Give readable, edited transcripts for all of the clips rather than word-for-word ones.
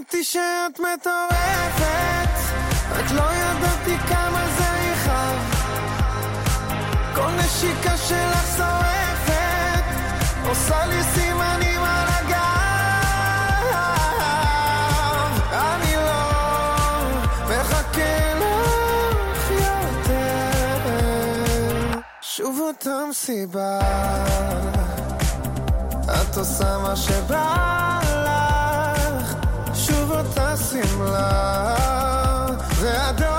ידעתי שאת מטורפת, רק לא ידעתי כמה זה יכאב. כל נשיקה שלך שורפת, עושה לי סימנים על הגב. אני לא מחכה לך יותר, שוב אותה מסיבה, את עושה מה שבא לך, שוב אותה סמלה, זה אדום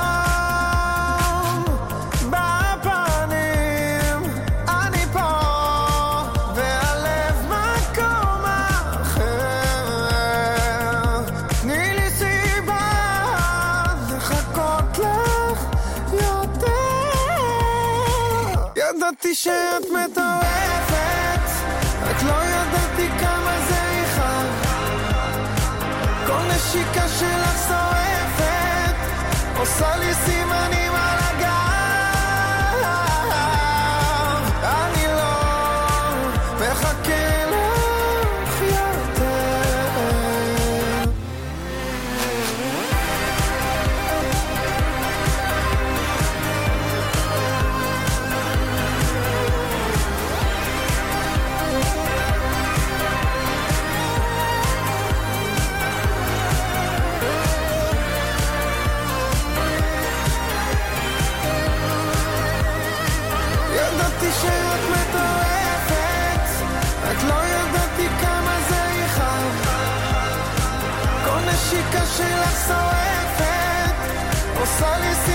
בפנים, אני פה והלב מקום אחר. תני לי סיבה לחכות לך יותר. ידעתי שאת מטורפת, רק לא ידעתי כמה זה יכאב. כל נשיקה שלך שורפת, עושה לי סימנים על הגב. אני לא מחכה לך יותר. ידעתי שאת מטורפת, רק לא ידעתי כמה זה יכאב. כל נשיקה שלך שורפת, עושה לי